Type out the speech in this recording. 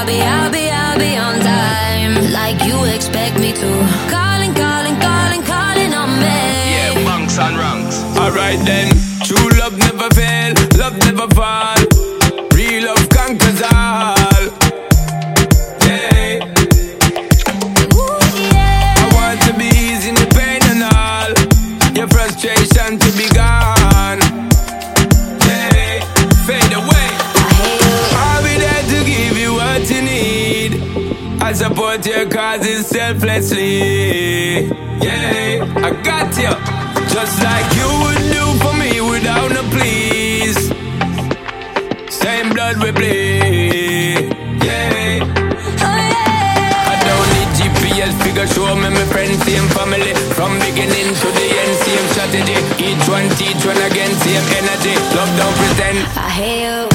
I'll be on time, like you expect me to. Calling, calling, calling, calling on me. Yeah, bunks and ranks. Alright then, true love never fail, love never fall. Real love conquers all. Yeah. Ooh, yeah. I want to be easing the pain and all. Your frustration to be gone. Yeah. Fade away. I'll be there to give you what you need. I support your causes selflessly. Yeah, I got you. Just like you would do for me without no please. Same blood we bleed. Yeah. Oh, yeah. I don't need GPS figure show me my friends, same family. From beginning to the end, same strategy. Each one teach one again, same energy. Love don't pretend. I hear you.